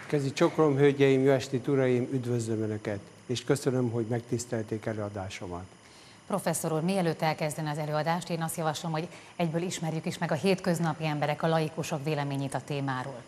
Kezi csokolom, hölgyeim, jó estét, uraim, üdvözlöm Önöket, és köszönöm, hogy megtisztelték előadásomat. Professzor úr, mielőtt elkezdeni az előadást, én azt javaslom, hogy egyből ismerjük is meg a hétköznapi emberek, a laikusok véleményét a témáról.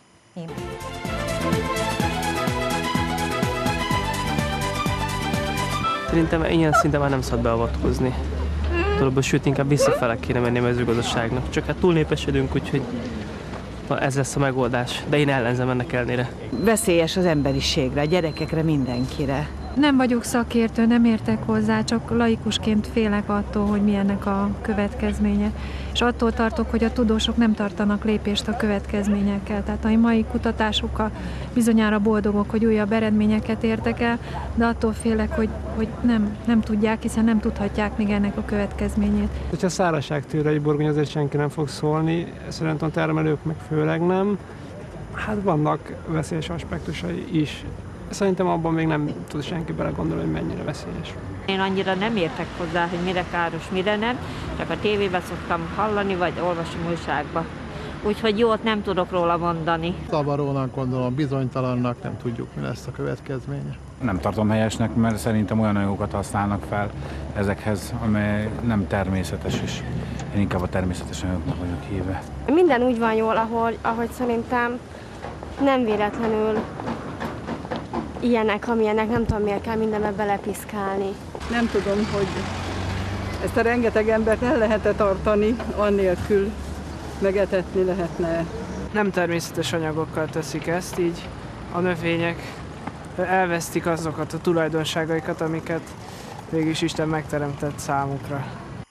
Szerintem ilyen szinten már nem szabad beavatkozni. Dologban, sőt, inkább visszafele kéne menni a mezőgazdaságnak. Csak hát túlnépesedünk, úgyhogy ez lesz a megoldás. De én ellenzem ennek ellenére. Veszélyes az emberiségre, a gyerekekre, mindenkire. Nem vagyok szakértő, nem értek hozzá, csak laikusként félek attól, hogy mi ennek a következménye. És attól tartok, hogy a tudósok nem tartanak lépést a következményekkel. Tehát a mai kutatásokkal bizonyára boldogok, hogy újabb eredményeket értek el, de attól félek, hogy nem tudják, hiszen nem tudhatják még ennek a következményét. Ha szárazságtűre egy burgonya, azért senki nem fog szólni, szerintem a termelők meg főleg nem. Hát vannak veszélyes aspektusai is. Szerintem abban még nem tud senki belegondolni, hogy mennyire veszélyes. Én annyira nem értek hozzá, hogy mire káros, mire nem, csak a tévében szoktam hallani, vagy olvasom újságba. Úgyhogy jót nem tudok róla mondani. Zavarónak gondolom, bizonytalannak, nem tudjuk, mi lesz a következménye. Nem tartom helyesnek, mert szerintem olyan anyagokat használnak fel ezekhez, amely nem természetes, és én inkább a természetes anyagoknak vagyok hívve. Minden úgy van jól, ahogy szerintem nem véletlenül ilyenek, amilyenek, nem tudom miért kell mindenbe belepiszkálni. Nem tudom, hogy ezt a rengeteg embert el lehet-e tartani, annélkül megetetni lehetne. Nem természetes anyagokkal teszik ezt, így a növények elvesztik azokat a tulajdonságaikat, amiket mégis Isten megteremtett számukra.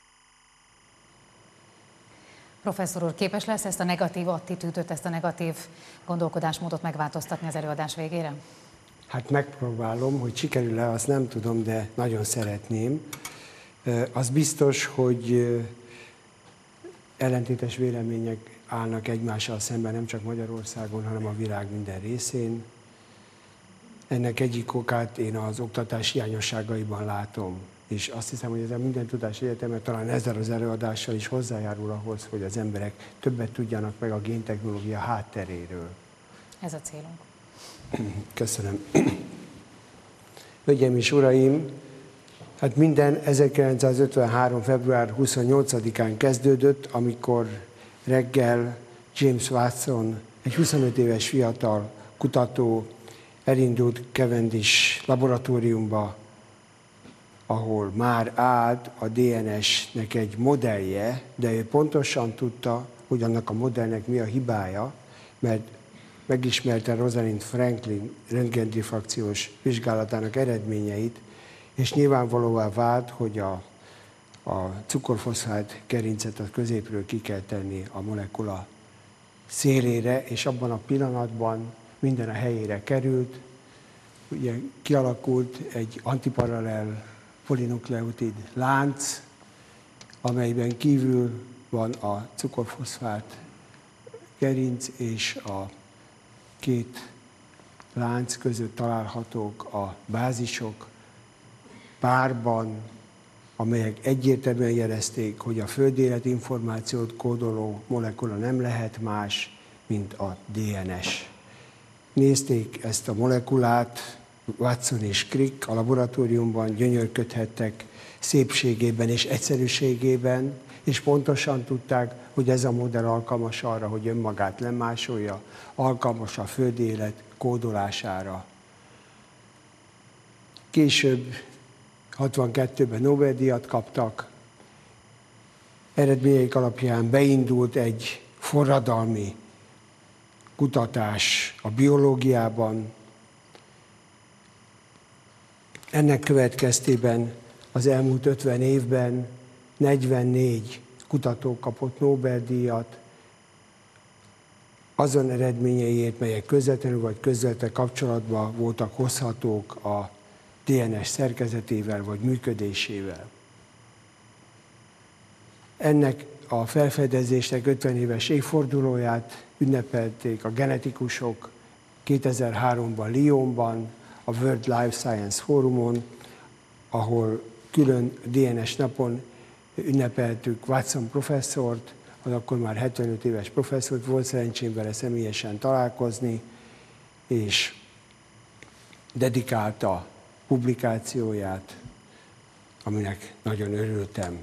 Professzor úr, képes lesz ezt a negatív attitűdöt, ezt a negatív gondolkodásmódot megváltoztatni az előadás végére? Hát megpróbálom, hogy sikerül-e, azt nem tudom, de nagyon szeretném. Az biztos, hogy ellentétes vélemények állnak egymással szemben, nem csak Magyarországon, hanem a világ minden részén. Ennek egyik okát én az oktatás hiányosságaiban látom, és azt hiszem, hogy ez a Minden Tudás Egyetemen talán ezzel az előadással is hozzájárul ahhoz, hogy az emberek többet tudjanak meg a géntechnológia hátteréről. Ez a célunk. Köszönöm. Hölgyeim és uraim, hát minden 1953. február 28-án kezdődött, amikor reggel James Watson, egy 25 éves fiatal kutató elindult Cavendish laboratóriumba, ahol már állt a DNS-nek egy modellje, de ő pontosan tudta, hogy annak a modellnek mi a hibája, mert megismerte Rosalind Franklin röntgendifrakciós vizsgálatának eredményeit, és nyilvánvalóvá vált, hogy a cukorfoszfát gerincet a középről ki kell tenni a molekula szélére, és abban a pillanatban minden a helyére került. Ugye kialakult egy antiparalel polinukleotid lánc, amelyben kívül van a cukorfoszfát gerinc, és a két lánc között találhatók a bázisok párban, amelyek egyértelműen jelezték, hogy a földélet információt kódoló molekula nem lehet más, mint a DNS. Nézték ezt a molekulát, Watson és Crick a laboratóriumban, gyönyörködhettek szépségében és egyszerűségében, és pontosan tudták, hogy ez a modell alkalmas arra, hogy önmagát lemásolja, alkalmas a földélet kódolására. Később, 62-ben Nobel-díjat kaptak, eredményeik alapján beindult egy forradalmi kutatás a biológiában. Ennek következtében az elmúlt 50 évben 44 kutató kapott Nobel-díjat azon eredményeiért, melyek közvetlenül vagy közvetlen kapcsolatban voltak hozhatók a DNS szerkezetével vagy működésével. Ennek a felfedezésnek 50 éves évfordulóját ünnepelték a genetikusok 2003-ban Lyonban, a World Life Science Forumon, ahol külön DNS napon ünnepeltük Watson professzort, az akkor már 75 éves professzort, volt szerencsém vele személyesen találkozni, és dedikálta publikációját, aminek nagyon örültem.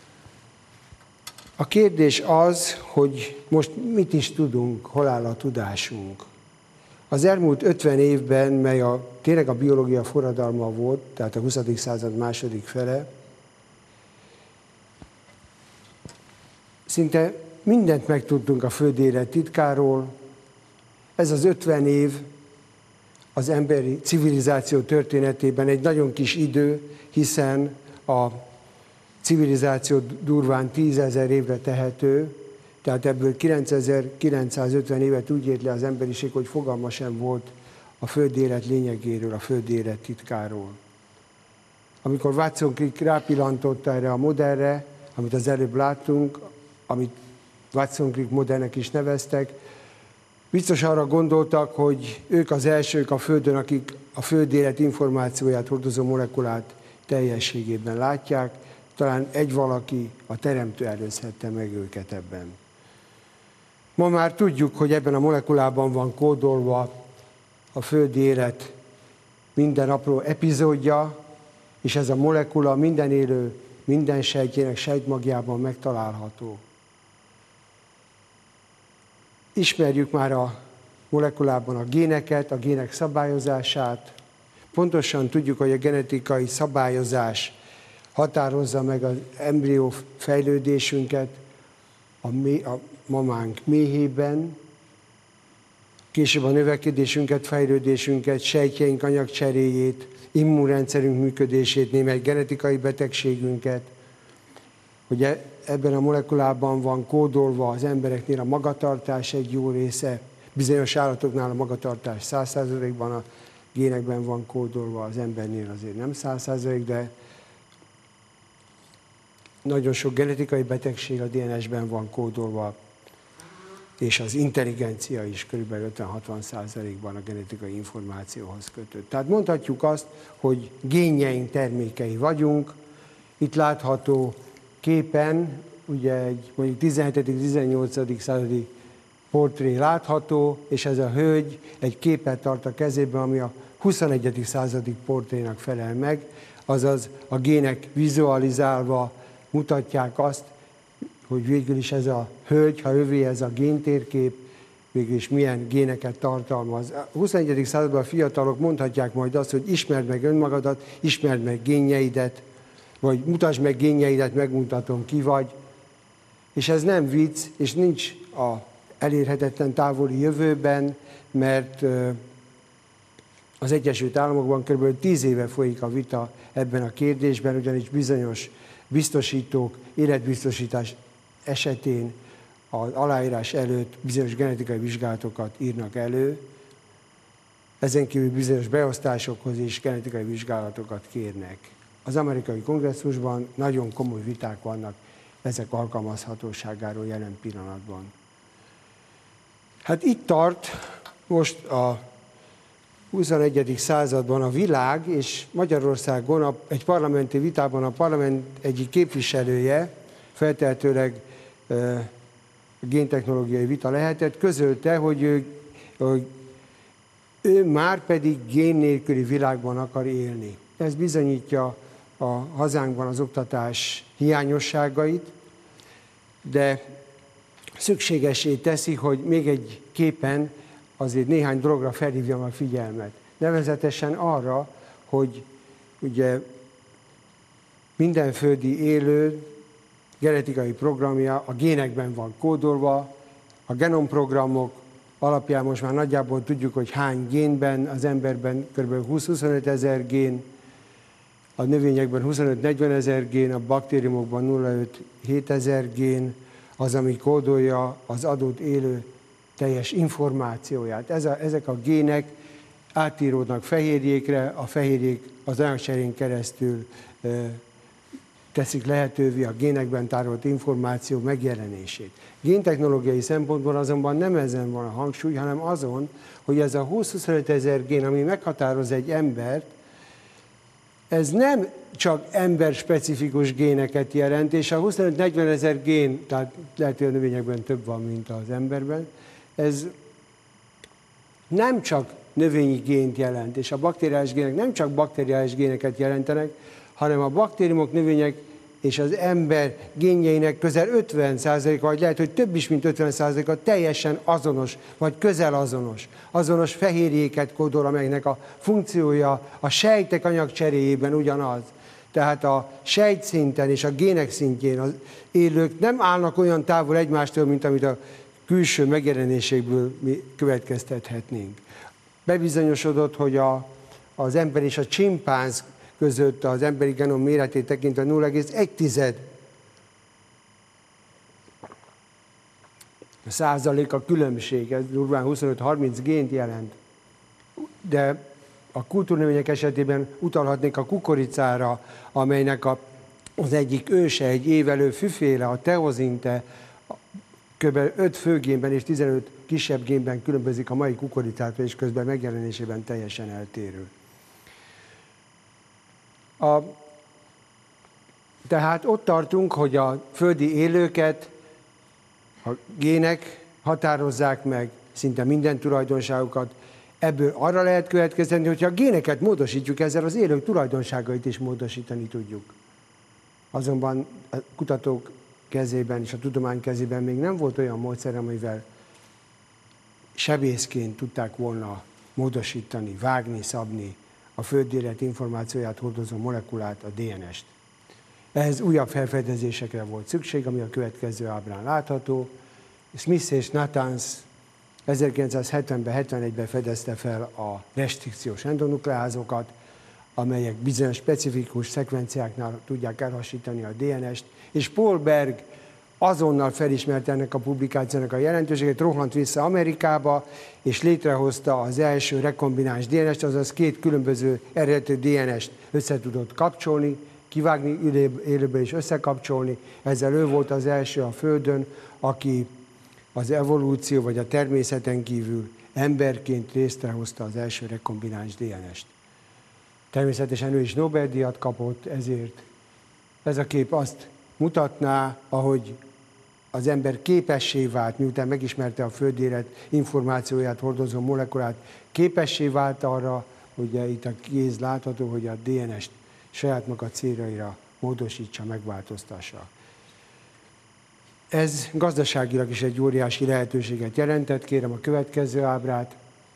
A kérdés az, hogy most mit is tudunk, hol áll a tudásunk. Az elmúlt 50 évben, mely tényleg a biológia forradalma volt, tehát a 20. század második fele, szinte mindent megtudtunk a földélet titkáról. Ez az 50 év az emberi civilizáció történetében egy nagyon kis idő, hiszen a civilizáció durván 10 000 évre tehető, tehát ebből 9950 évet úgy élt le az emberiség, hogy fogalma sem volt a földélet lényegéről, a földélet titkáról. Amikor Watson Crick rápillantott erre a modellre, amit az előbb láttunk, amit Watson Crick modellnek is neveztek, biztos arra gondoltak, hogy ők az elsők a Földön, akik a földélet információját hordozó molekulát teljességében látják, talán egy valaki, a Teremtő előzhette meg őket ebben. Ma már tudjuk, hogy ebben a molekulában van kódolva a földi élet minden apró epizódja, és ez a molekula minden élő, minden sejtjének sejtmagjában megtalálható. Ismerjük már a molekulában a géneket, a gének szabályozását. Pontosan tudjuk, hogy a genetikai szabályozás határozza meg az embrió fejlődésünket a mamánk méhében, később a növekedésünket, fejlődésünket, sejtjeink anyagcseréjét, immunrendszerünk működését, némely genetikai betegségünket, hogy ebben a molekulában van kódolva az embereknél a magatartás egy jó része, bizonyos állatoknál a magatartás 100%-ban a génekben van kódolva, az embernél azért nem 100%, de nagyon sok genetikai betegség a DNS-ben van kódolva, és az intelligencia is kb. 50-60%-ban a genetikai információhoz kötött. Tehát mondhatjuk azt, hogy génjeink termékei vagyunk. Itt látható képen, ugye egy mondjuk 17.-18. századi portré látható, és ez a hölgy egy képet tart a kezében, ami a 21. századi portrénak felel meg, azaz a gének vizualizálva mutatják azt, hogy végül is ez a hölgy, ha övé ez a géntérkép, végül is milyen géneket tartalmaz. A 21. században a fiatalok mondhatják majd azt, hogy ismerd meg önmagadat, ismerd meg génjeidet, vagy mutasd meg génjeidet, megmutatom ki vagy. És ez nem vicc, és nincs a elérhetetlen távoli jövőben, mert az Egyesült Államokban kb. 10 éve folyik a vita ebben a kérdésben, ugyanis bizonyos biztosítók életbiztosítás esetén az aláírás előtt bizonyos genetikai vizsgálatokat írnak elő, ezen kívül bizonyos beosztásokhoz is genetikai vizsgálatokat kérnek. Az amerikai kongresszusban nagyon komoly viták vannak ezek alkalmazhatóságáról jelen pillanatban. Hát itt tart most a 21. században a világ, és Magyarországon egy parlamenti vitában a parlament egyik képviselője, feltehetőleg géntechnológiai vita lehetett, közölte, hogy ő már pedig gén nélküli világban akar élni. Ez bizonyítja a hazánkban az oktatás hiányosságait, de szükségessé teszi, hogy még egy képen azért néhány dologra felhívjam a figyelmet. Nevezetesen arra, hogy ugye minden földi élő genetikai programja a génekben van kódolva, a genomprogramok alapján most már nagyjából tudjuk, hogy hány génben, az emberben kb. 20-25 ezer gén, a növényekben 25-40 ezer gén, a baktériumokban 0,5-7 ezer gén, az, ami kódolja az adott élő teljes információját. Ezek a gének átíródnak fehérjékre, a fehérjék az anyagcserén keresztül teszik lehetővé a génekben tárolt információ megjelenését. Géntechnológiai szempontból azonban nem ezen van a hangsúly, hanem azon, hogy ez a 20-25 ezer gén, ami meghatároz egy embert, ez nem csak ember-specifikus géneket jelent, és a 25-40 ezer gén, tehát lehet, hogy a növényekben több van, mint az emberben, ez nem csak növényi gént jelent. És a bakteriális gének nem csak bakteriális géneket jelentenek, hanem a baktériumok, növények és az ember génjeinek közel 50%-a, vagy lehet, hogy több is, mint 50%-a teljesen azonos, vagy közel azonos. Azonos fehérjéket kódol, amelynek a funkciója a sejtek anyagcseréjében ugyanaz. Tehát a sejtszinten és a gének szintjén az élők nem állnak olyan távol egymástól, mint amit a külső megjelenéséből mi következtethetnénk. Bebizonyosodott, hogy az ember és a csimpánz között az emberi genom méretét tekintve 0,1 százalék a különbség, ez durván 25-30 gént jelent. De a kultúrnövények esetében utalhatnék a kukoricára, amelynek az egyik őse, egy évelő füféle, a teozinte, kb. 5 főgénben és 15 kisebb génben különbözik a mai kukoricától, és közben megjelenésében teljesen eltérő. Tehát ott tartunk, hogy a földi élőket a gének határozzák meg szinte minden tulajdonságukat. Ebből arra lehet következtetni, hogyha a géneket módosítjuk, ezzel az élők tulajdonságait is módosítani tudjuk. Azonban a kutatók kezében és a tudomány kezében még nem volt olyan módszer, amivel sebészként tudták volna módosítani, vágni, szabni a földi élet információját hordozó molekulát, a DNS-t. Ehhez újabb felfedezésekre volt szükség, ami a következő ábrán látható. Smith és Natanz 1970-ben, 71-ben fedezte fel a restrikciós endonukleázokat, amelyek bizonyos specifikus szekvenciáknál tudják elhasítani a DNS-t, és Paul Berg azonnal felismerte ennek a publikációnak a jelentőséget, rohant vissza Amerikába, és létrehozta az első rekombináns DNS-t, azaz 2 különböző eredetű DNS-t össze tudott kapcsolni, kivágni élőből és összekapcsolni. Ezzel ő volt az első a Földön, aki az evolúció vagy a természeten kívül emberként létrehozta az első rekombináns DNS-t. Természetesen ő is Nobel-díjat kapott ezért. Ez a kép azt mutatná, ahogy az ember képessé vált, miután megismerte a földi élet információját hordozó molekulát, képessé vált arra, ugye itt a kéz látható, hogy a DNS-t saját maga céljaira módosítsa, megváltoztassa. Ez gazdaságilag is egy óriási lehetőséget jelentett. Kérem a következő ábrát.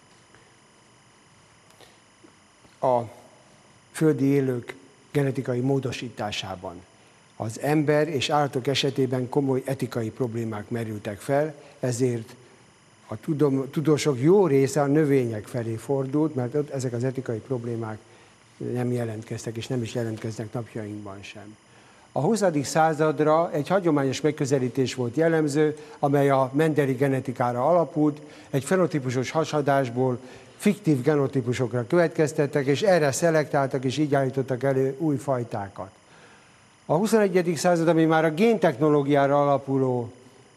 A földi élők genetikai módosításában az ember és állatok esetében komoly etikai problémák merültek fel, ezért a tudósok jó része a növények felé fordult, mert ott ezek az etikai problémák nem jelentkeztek, és nem is jelentkeznek napjainkban sem. A 20. századra egy hagyományos megközelítés volt jellemző, amely a Mendeli genetikára alapult, egy fenotípusos hasadásból fiktív genotípusokra következtettek, és erre szelektáltak, és így állítottak elő új fajtákat. A 21. század, ami már a géntechnológiára alapuló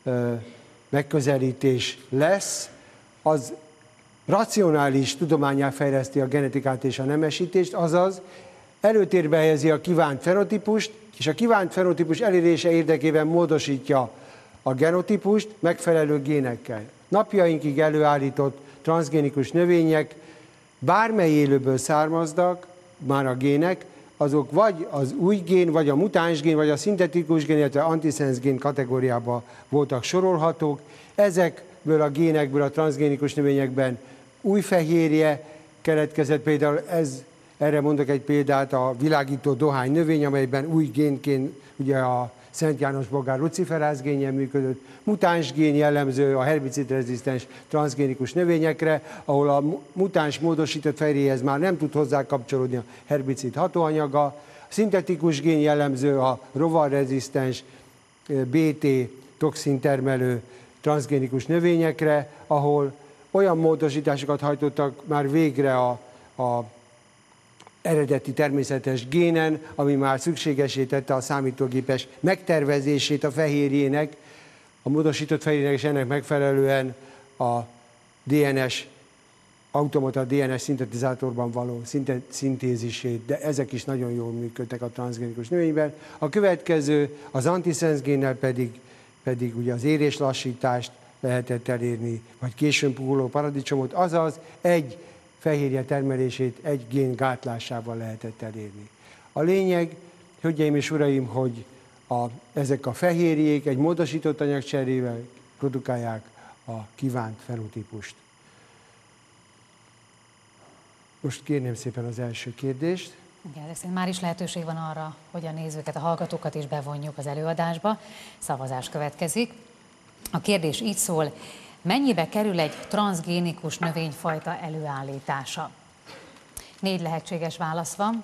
megközelítés lesz, az racionális tudománnyá fejleszti a genetikát és a nemesítést, azaz előtérbe helyezi a kívánt fenotípust, és a kívánt fenotípus elérése érdekében módosítja a genotípust megfelelő génekkel. Napjainkig előállított transzgénikus növények bármely élőből származnak, már a gének, azok vagy az új gén, vagy a mutáns gén, vagy a szintetikus gén, illetve antiszensz gén kategóriába voltak sorolhatók. Ezekből a génekből a transzgénikus növényekben új fehérje keletkezett, például erre mondok egy példát, a világító dohány növény, amelyben új génként ugye a Szent János Bogár luciferáz génje működött, mutáns gén jellemző a herbicidrezisztens transzgénikus növényekre, ahol a mutáns módosított fehérjéhez már nem tud hozzá kapcsolódni a herbicid hatóanyaga, a szintetikus gén jellemző a rovarrezisztens BT toxin termelő transzgénikus növényekre, ahol olyan módosításokat hajtottak már végre a eredeti természetes génen, ami már szükségesé tette a számítógépes megtervezését a fehérjének, a módosított fehérjének, és ennek megfelelően a DNS, automata DNS szintetizátorban való szintézisét, de ezek is nagyon jól működtek a transzgénikus növényben. A következő, az antiszensz génnel pedig ugye az éréslassítást lehetett elérni, vagy későn puhuló paradicsomot, azaz egy fehérje termelését egy gén gátlásával lehetett elérni. A lényeg, hölgyeim és uraim, hogy ezek a fehérjék egy módosított anyagcserével produkálják a kívánt fenotípust. Most kérném szépen az első kérdést. Igen, de már is lehetőség van arra, hogy a nézőket, a hallgatókat is bevonjuk az előadásba. Szavazás következik. A kérdés így szól: mennyibe kerül egy transzgénikus növényfajta előállítása? 4 lehetséges válasz van.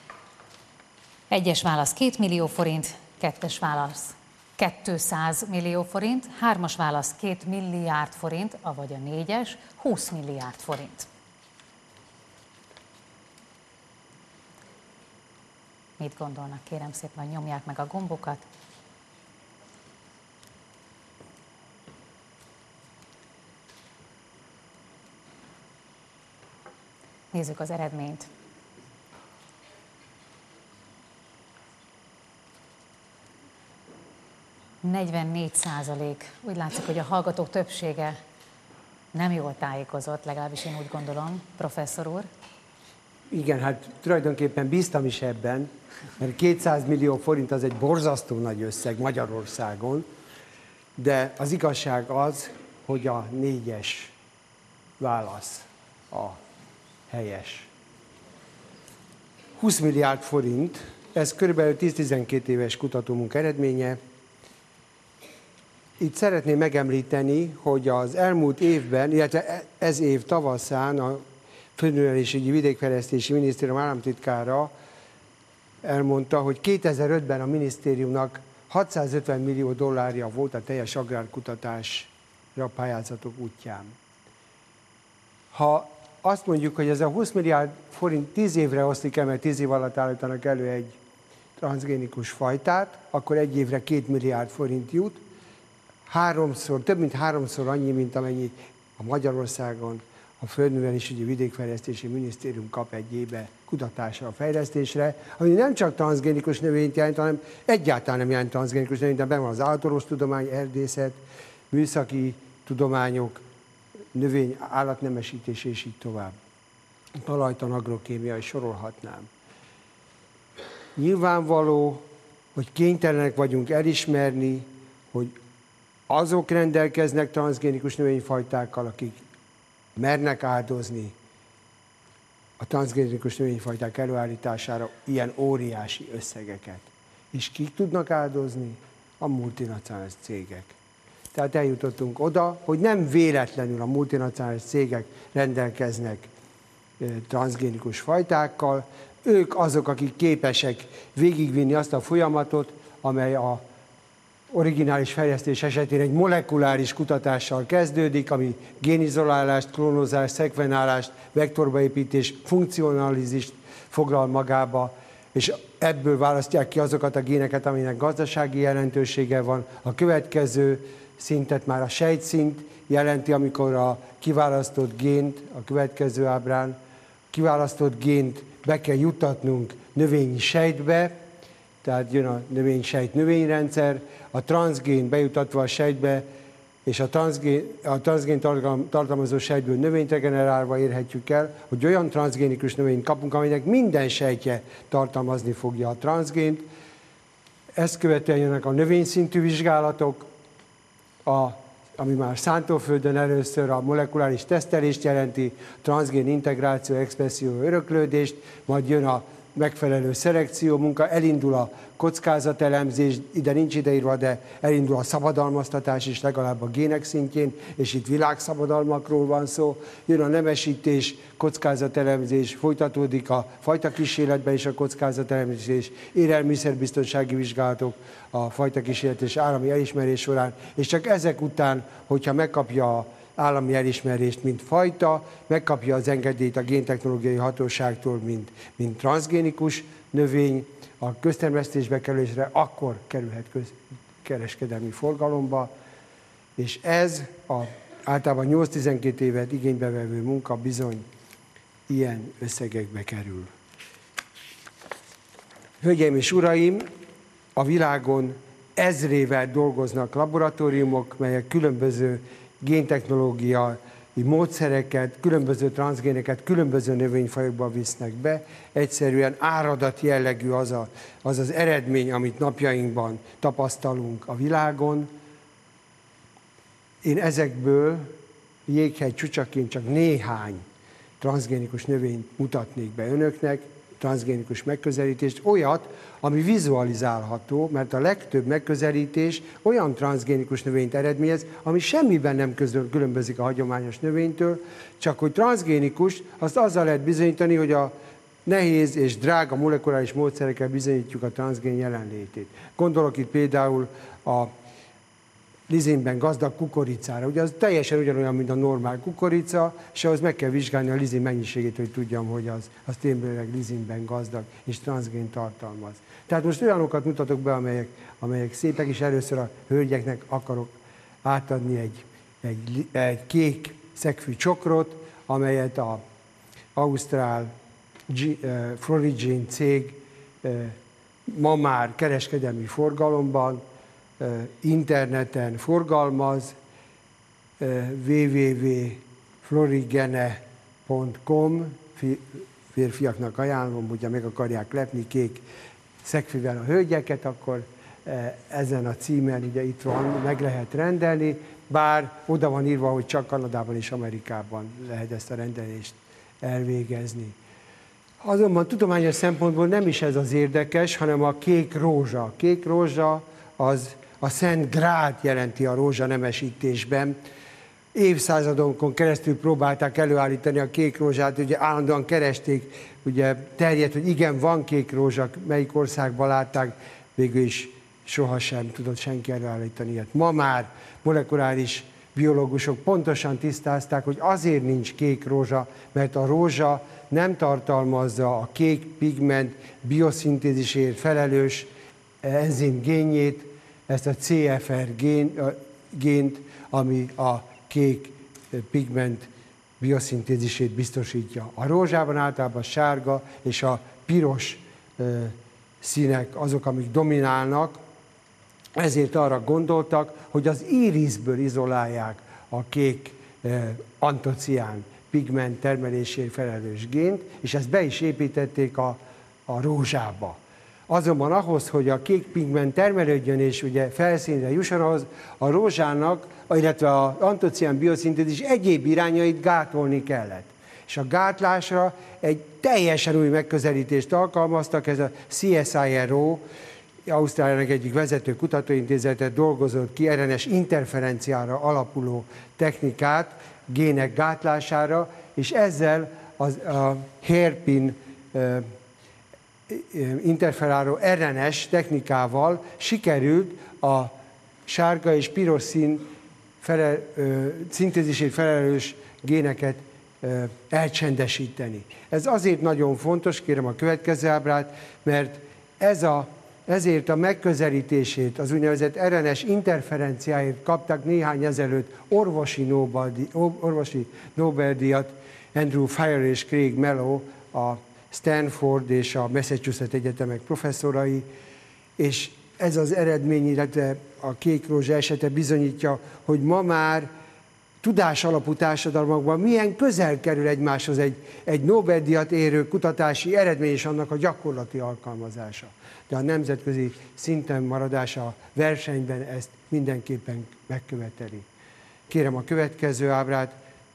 1-es válasz 2 millió forint, 2-es válasz 200 millió forint, 3-as válasz 2 milliárd forint, avagy a 4-es 20 milliárd forint. Mit gondolnak? Kérem szépen, nyomják meg a gombokat. Nézzük az eredményt. %44. Úgy látszik, hogy a hallgatók többsége nem jól tájékozott, legalábbis én úgy gondolom, professzor úr. Igen, hát tulajdonképpen bíztam is ebben, mert 200 millió forint az egy borzasztó nagy összeg Magyarországon, de az igazság az, hogy a 4-es válasz a helyes. 20 milliárd forint, ez kb. 10-12 éves kutatómunka eredménye. Itt szeretném megemlíteni, hogy az elmúlt évben, illetve ez év tavaszán a Földművelésügyi Vidékfejlesztési Minisztérium államtitkára elmondta, hogy 2005-ben a minisztériumnak $650 millió volt a teljes agrárkutatásra pályázatok útján. Ha azt mondjuk, hogy ez a 20 milliárd forint 10 évre oszlik el, mert 10 év alatt állítanak elő egy transzgénikus fajtát, akkor egy évre 2 milliárd forint jut, több mint 3-szor annyi, mint amennyi a Magyarországon a Földművelésügyi Vidékfejlesztési Minisztérium kap egy évbe kutatásra, fejlesztésre, ami nem csak transzgénikus növényt jelent, hanem egyáltalán nem jelent transzgénikus növényt, de benne van az állatorvostudomány, erdészet, műszaki tudományok, növény, állatnemesítés és így tovább. Talajtan, agrokémia, és sorolhatnám. Nyilvánvaló, hogy kénytelenek vagyunk elismerni, hogy azok rendelkeznek transzgénikus növényfajtákkal, akik mernek áldozni a transzgénikus növényfajták előállítására ilyen óriási összegeket. És kik tudnak áldozni? A multinacionális cégek. Tehát eljutottunk oda, hogy nem véletlenül a multinacionális cégek rendelkeznek transzgénikus fajtákkal, ők azok, akik képesek végigvinni azt a folyamatot, amely a originális fejlesztés esetén egy molekuláris kutatással kezdődik, ami génizolálást, klónozást, szekvenálást, vektorbeépítést, funkcionalizist foglal magába, és ebből választják ki azokat a géneket, aminek gazdasági jelentősége van. A következő szintet már a sejtszint jelenti, amikor a kiválasztott gént, a következő ábrán, kiválasztott gént be kell juttatnunk növényi sejtbe, tehát jön a növénysejt növényrendszer, a transzgén bejutatva a sejtbe, és a transzgén tartalmazó sejtből növényt regenerálva érhetjük el, hogy olyan transzgénikus növényt kapunk, aminek minden sejtje tartalmazni fogja a transzgént. Ezt követően jönnek a növényszintű vizsgálatok, ami már szántóföldön először a molekuláris tesztelést jelenti, transzgén integráció, expresszió, öröklődést, majd jön a megfelelő szelekció munka, elindul a kockázatelemzés, ide nincs ideírva, de elindul a szabadalmaztatás is legalább a gének szintjén, és itt világszabadalmakról van szó, jön a nemesítés, kockázatelemzés, folytatódik a fajtakísérletben is a kockázatelemzés, élelmiszerbiztonsági vizsgálatok, a fajtakísérlet és állami elismerés során, és csak ezek után, hogyha megkapja állami elismerést, mint fajta, megkapja az engedélyt a géntechnológiai hatóságtól, mint transzgénikus növény, a köztermesztésbe kerülésre, akkor kerülhet kereskedelmi forgalomba, és ez általában 8-12 évet igénybe vevő munka bizony ilyen összegekbe kerül. Hölgyeim és uraim, a világon ezrével dolgoznak laboratóriumok, melyek különböző géntechnológiai módszereket, különböző transzgéneket különböző növényfajokba visznek be. Egyszerűen áradat jellegű az az eredmény, amit napjainkban tapasztalunk a világon. Én ezekből jéghegy csúcsaként csak néhány transzgénikus növényt mutatnék be önöknek, transzgénikus megközelítést, olyat, ami vizualizálható, mert a legtöbb megközelítés olyan transzgénikus növényt eredményez, ami semmiben nem különbözik a hagyományos növénytől, csak hogy transzgénikus, azt azzal lehet bizonyítani, hogy a nehéz és drága molekuláris módszerekkel bizonyítjuk a transzgén jelenlétét. Gondolok itt például a lizinben gazdag kukoricára. Ugye az teljesen ugyanolyan, mint a normál kukorica, és ahhoz meg kell vizsgálni a lizin mennyiségét, hogy tudjam, hogy az tényleg lizinben gazdag és transzgént tartalmaz. Tehát most olyanokat mutatok be, amelyek szépek, és először a hölgyeknek akarok átadni egy kék szegfű csokrot, amelyet az ausztrál Florigene cég ma már kereskedelmi forgalomban, interneten forgalmaz, www.florigene.com, férfiaknak ajánlom, hogyha meg akarják lepni kék szegfűvel a hölgyeket, akkor ezen a címen, ugye itt van, meg lehet rendelni, bár oda van írva, hogy csak Kanadában és Amerikában lehet ezt a rendelést elvégezni. Azonban tudományos szempontból nem is ez az érdekes, hanem a kék rózsa. A kék rózsa az a Szent Grált jelenti a rózsanemesítésben. Évszázadokon keresztül próbálták előállítani a kék rózsát, ugye állandóan keresték, ugye terjedt, hogy igen, van kék rózsa, melyik országban látták, végül is sohasem tudott senki előállítani ilyet. Ma már molekuláris biológusok pontosan tisztázták, hogy azért nincs kék rózsa, mert a rózsa nem tartalmazza a kék pigment bioszintézisért felelős enzim génjét, ezt a CFR gént, ami a kék pigment bioszintézisét biztosítja. A rózsában általában sárga és a piros színek azok, amik dominálnak, ezért arra gondoltak, hogy az íriszből izolálják a kék antocián pigment termelésért felelős gént, és ezt be is építették a rózsába. Azonban ahhoz, hogy a kék pigment termelődjön és ugye felszínre jusson, ahhoz a rózsának, illetve az antocián bioszintézis egyéb irányait gátolni kellett. És a gátlásra egy teljesen új megközelítést alkalmaztak, ez a CSIRO, Ausztráliának egyik vezető kutatóintézete dolgozott ki RNS interferenciára alapuló technikát, gének gátlására, és ezzel a hairpin interferáló RNS technikával sikerült a sárga és piros szín szintézisét felelős géneket elcsendesíteni. Ez azért nagyon fontos, kérem a következő ábrát, mert ezért a megközelítését, az úgynevezett RNS interferenciáért kaptak néhány ezelőtt orvosi Nobel-díjat Andrew Fire és Craig Mello, a Stanford és a Massachusetts egyetemek professzorai, és ez az eredmény, illetve a kék rózsa esete bizonyítja, hogy ma már tudásalapú társadalmakban milyen közel kerül egymáshoz egy Nobel-díjat érő kutatási eredmény és annak a gyakorlati alkalmazása. De a nemzetközi szinten maradása a versenyben ezt mindenképpen megköveteli. Kérem a következő ábrát.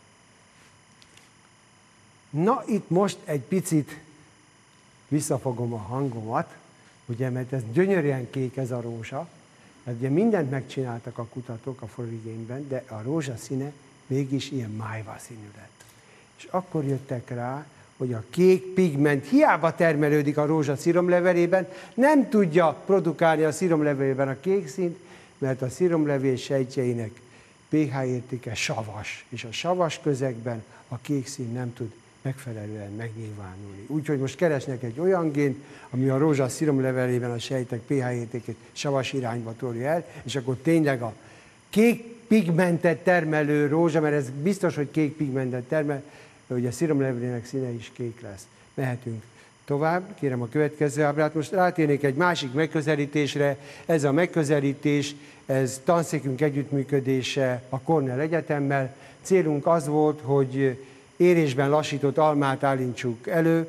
Na, itt most egy picit visszafogom a hangomat, ugye, mert ez gyönyörűen kék ez a rózsa, mert ugye mindent megcsináltak a kutatók a Florigénben, de a rózsaszíne mégis ilyen májva színű lett. És akkor jöttek rá, hogy a kék pigment hiába termelődik a rózsa sziromlevelében, nem tudja produkálni a sziromlevelében a kék színt, mert a sziromlevél sejtjeinek pH értéke savas, és a savas közegben a kék szín nem tud megfelelően megnyilvánulni. Úgyhogy most keresnek egy olyan gént, ami a rózsa sziromlevelében a sejtek pH értékét savas irányba tolja el, és akkor tényleg a kék pigmentet termelő rózsa, mert ez biztos, hogy kék pigmentet termel, hogy a sziromlevelének színe is kék lesz. Mehetünk tovább. Kérem a következő ábrát. Most rátérnék egy másik megközelítésre. Ez a megközelítés, ez tanszékünk együttműködése a Cornell Egyetemmel. Célunk az volt, hogy érésben lassított almát állítsuk elő,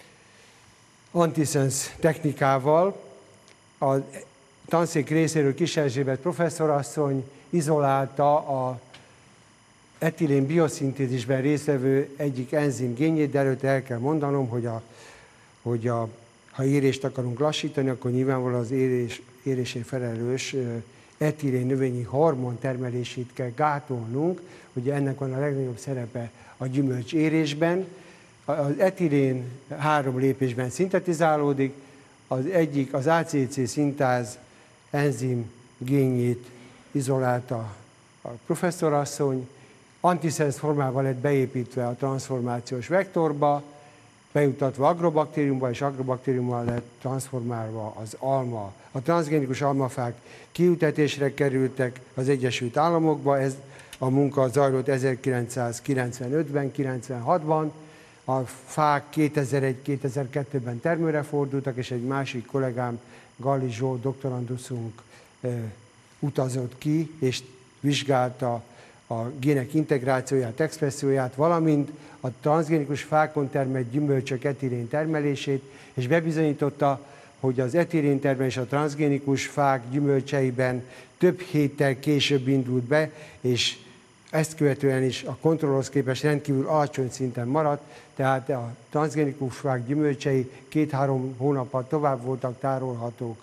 antisense technikával. A tanszék részéről Kis Erzsébet professzorasszony izolálta a etilén bioszintézisben résztvevő egyik enzim génjét, de előtte el kell mondanom, hogy ha érést akarunk lassítani, akkor nyilvánvalóan az érésért felelős etilén növényi hormon termelését kell gátolnunk. Ugye ennek van a legnagyobb szerepe a gyümölcs érésben. Az etilén 3 lépésben szintetizálódik, az egyik az ACC szintáz enzim génjét izolálta a professzorasszony, antisense formával lett beépítve a transformációs vektorba, bejutatva agrobaktériumba, és agrobaktériummal lett transformálva az alma. A transzgénikus almafák kiültetésre kerültek az Egyesült Államokba, ez a munka zajlott 1995-ben, 96-ban, a fák 2001-2002-ben termőre fordultak, és egy másik kollégám, Galli Zsolt, doktoranduszunk utazott ki, és vizsgálta a gének integrációját, expresszióját, valamint a transzgénikus fákon termelt gyümölcsök etilén termelését, és bebizonyította, hogy az etilén termelés a transzgénikus fák gyümölcseiben több héttel később indult be, és ezt követően is a kontrollhoz képest rendkívül alacsony szinten maradt, tehát a transzgénikus fák gyümölcsei 2-3 hónappal tovább voltak tárolhatók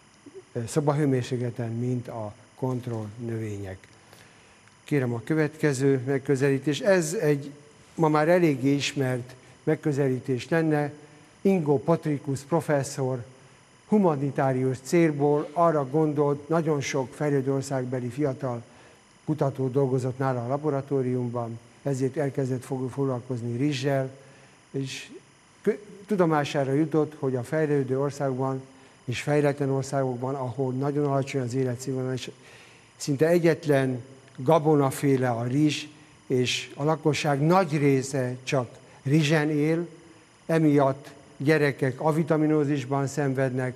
szobahőmérsékleten, mint a kontroll növények. Kérem a következő megközelítés. Ez egy ma már eléggé ismert megközelítés lenne. Ingo Patricus professzor humanitárius célból arra gondolt, nagyon sok fejlődő országbeli fiatal kutató dolgozott nála a laboratóriumban, ezért elkezdett foglalkozni rizssel, és tudomására jutott, hogy a fejlődő országban és fejletlen országokban, ahol nagyon alacsony az életszínvonal, és szinte egyetlen gabonaféle a rizs, és a lakosság nagy része csak rizsen él, emiatt gyerekek avitaminózisban szenvednek,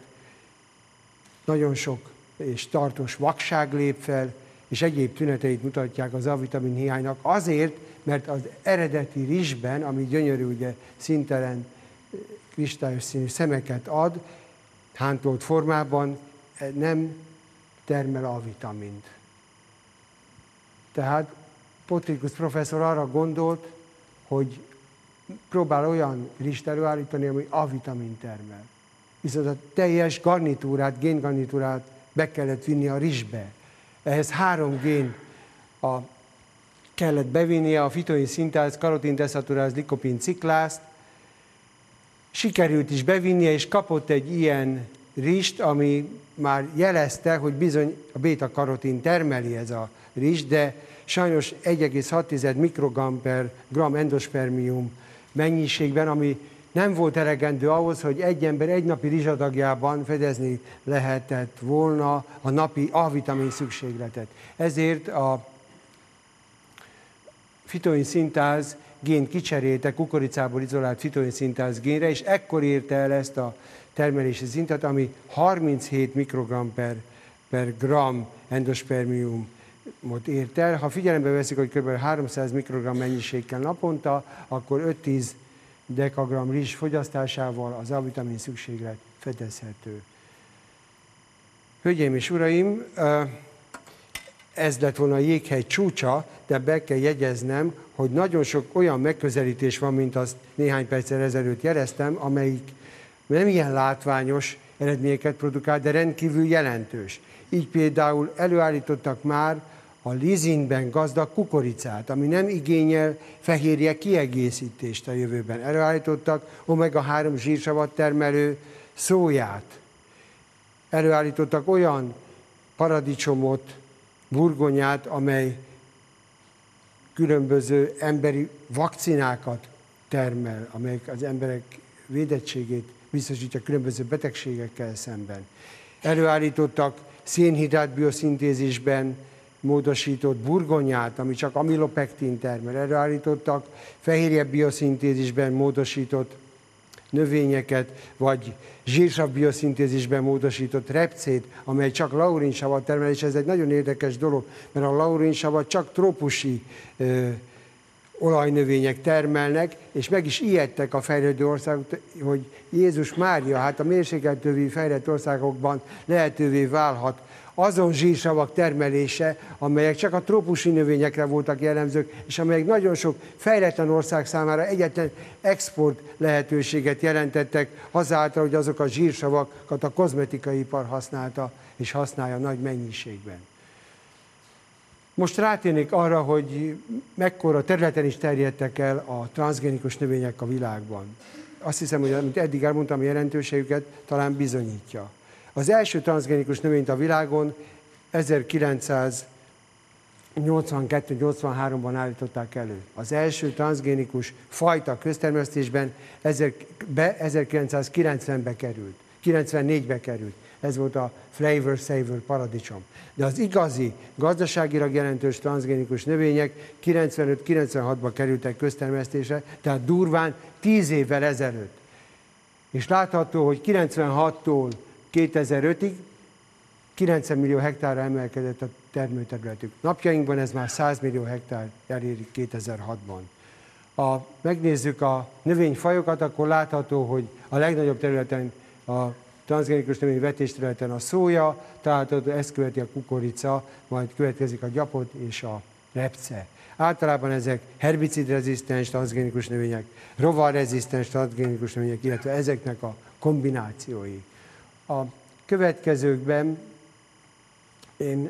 nagyon sok és tartós vakság lép fel, és egyéb tüneteit mutatják az A-vitamin hiánynak, azért, mert az eredeti rizsben, ami gyönyörű, ugye színtelen, kristályos színű szemeket ad, hántolt formában nem termel A-vitamint. Tehát Patricus professzor arra gondolt, hogy próbál olyan rizst előállítani, ami A-vitamin termel. Viszont a teljes garnitúrát, géngarnitúrát be kellett vinni a rizsbe. Ehhez 3 gén kellett bevinnie, a fitoin szintáz, karotin desaturáz, likopin ciklázt. Sikerült is bevinnie, és kapott egy ilyen rizst, ami már jelezte, hogy bizony a béta-karotin termeli ez a rizs, de sajnos 1,6 mikrogram per gram endospermium mennyiségben, ami nem volt elegendő ahhoz, hogy egy ember egy napi rizsadagjában fedezni lehetett volna a napi A-vitamin szükségletet. Ezért a fitoin szintáz gént kicseréltek kukoricából izolált fitoin szintáz génre, és ekkor érte el ezt a termelési szintet, ami 37 mikrogram per gram endospermiumot ért el. Ha figyelembe veszik, hogy kb. 300 mikrogram mennyiség kell naponta, akkor 5-10 dekagram rizs fogyasztásával az A-vitamin szükséglet fedezhető. Hölgyeim és uraim, ez lett volna a jéghegy csúcsa, de be kell jegyeznem, hogy nagyon sok olyan megközelítés van, mint azt néhány perccel ezelőtt jeleztem, amelyik nem ilyen látványos eredményeket produkál, de rendkívül jelentős. Így például előállítottak már a lizinben gazdag kukoricát, ami nem igényel fehérje kiegészítést a jövőben. Előállítottak omega-3 zsírsavat termelő szóját. Előállítottak olyan paradicsomot, burgonyát, amely különböző emberi vakcinákat termel, amelyek az emberek védettségét biztosítja különböző betegségekkel szemben. Előállítottak szénhidrát bioszintézisben módosított burgonyát, ami csak amilopektin termel. Előállítottak fehérje bioszintézisben módosított növényeket, vagy zsírsav bioszintézisben módosított repcét, amely csak laurinsavat termel, és ez egy nagyon érdekes dolog, mert a laurinsavat csak trópusi olajnövények termelnek, és meg is ijedtek a fejlődő országok, hogy Jézus Mária, hát a mérsékeltővi fejlett országokban lehetővé válhat azon zsírsavak termelése, amelyek csak a trópusi növényekre voltak jellemzők, és amelyek nagyon sok fejletlen ország számára egyetlen export lehetőséget jelentettek, azáltal, hogy azok a zsírsavakat a kozmetikai ipar használta, és használja nagy mennyiségben. Most rátérnék arra, hogy mekkora területen is terjedtek el a transzgénikus növények a világban. Azt hiszem, hogy amit eddig elmondtam, a jelentőségüket talán bizonyítja. Az első növényt a világon 1982-83-ban állították elő. Az első transzgénikus fajta köztermesztésben 1990-be került, 94-be került. Ez volt a Flavor Savor paradicsom. De az igazi, gazdaságilag jelentős transzgénikus növények 95-96-ba kerültek köztermesztésre, tehát durván 10 évvel ezelőtt. És látható, hogy 96-tól 2005-ig 90 millió hektárra emelkedett a termőterületük. Napjainkban ez már 100 millió hektár elérik 2006-ban. Ha megnézzük a növényfajokat, akkor látható, hogy a legnagyobb területen, a transzgénikus növény vetésterületen a szója, található, ezt követi a kukorica, majd következik a gyapot és a repce. Általában ezek herbicidrezisztens transzgénikus növények, rovarrezisztens transzgénikus növények, illetve ezeknek a kombinációi. A következőkben én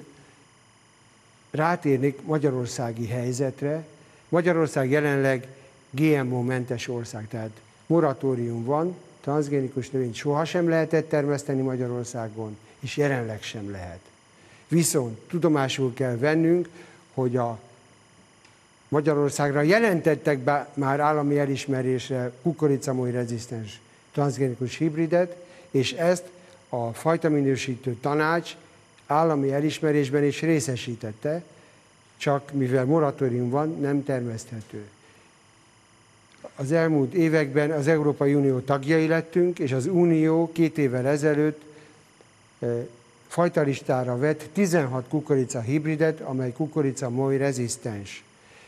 rátérnék magyarországi helyzetre. Magyarország jelenleg GMO-mentes ország, tehát moratórium van, transzgénikus növényt sohasem lehetett termeszteni Magyarországon, és jelenleg sem lehet. Viszont tudomásul kell vennünk, hogy a Magyarországra jelentettek be már állami elismerésre kukoricamoly rezisztens transzgénikus hibridet, és ezt a fajtaminősítő tanács állami elismerésben is részesítette, csak mivel moratórium van, nem termeszthető. Az elmúlt években az Európai Unió tagjai lettünk, és az Unió 2 évvel ezelőtt fajtalistára vett 16 kukorica hibridet, amely kukoricamoly rezisztens.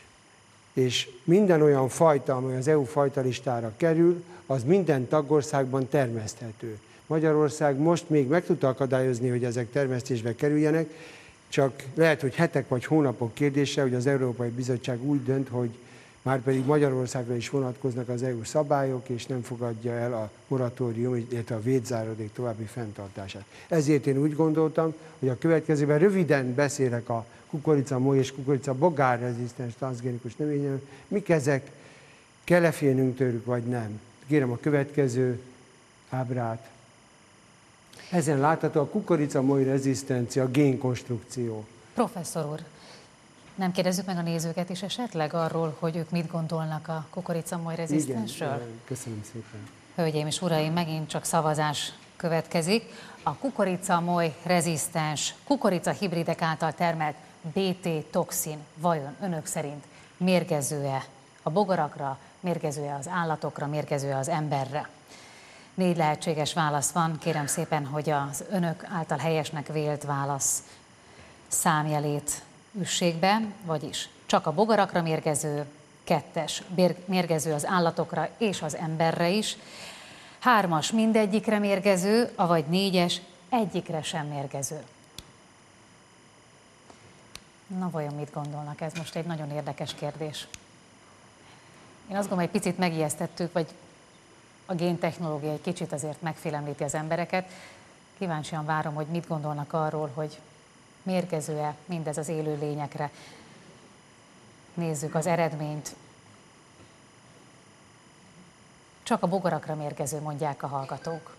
És minden olyan fajta, amely az EU fajtalistára kerül, az minden tagországban termeszthető. Magyarország most még meg tudta akadályozni, hogy ezek termesztésbe kerüljenek, csak lehet, hogy hetek vagy hónapok kérdése, hogy az Európai Bizottság úgy dönt, hogy már pedig Magyarországra is vonatkoznak az EU szabályok, és nem fogadja el a moratórium, illetve a védzáradék további fenntartását. Ezért én úgy gondoltam, hogy a következőben röviden beszélek a kukoricamoly és kukoricabogár rezisztens transzgénikus növényről. Mik ezek? Kell-e félnünk tőlük, vagy nem? Kérem a következő ábrát. Ezen látható a kukoricamoly rezisztencia génkonstrukció. Professzor úr, nem kérdezzük meg a nézőket is esetleg arról, hogy ők mit gondolnak a kukoricamoly rezisztensről? Igen, köszönöm szépen. Hölgyeim és uraim, megint csak szavazás következik. A kukoricamoly rezisztens kukorica hibridek által termelt BT toxin vajon önök szerint mérgező-e a bogarakra, mérgező-e az állatokra, mérgező-e az emberre? 4 lehetséges válasz van, kérem szépen, hogy az önök által helyesnek vélt válasz számjelét üssék be, vagyis csak a bogarakra mérgező, 2-es mérgező az állatokra és az emberre is, 3-as mindegyikre mérgező, avagy 4-es egyikre sem mérgező. Na vajon mit gondolnak? Ez most egy nagyon érdekes kérdés. Én azt gondolom, hogy picit megijesztettük, vagy a géntechnológia egy kicsit azért megfélemlíti az embereket. Kíváncsian várom, hogy mit gondolnak arról, hogy mérgező-e mindez az élő lényekre. Nézzük az eredményt. Csak a bogarakra mérgező, mondják a hallgatók.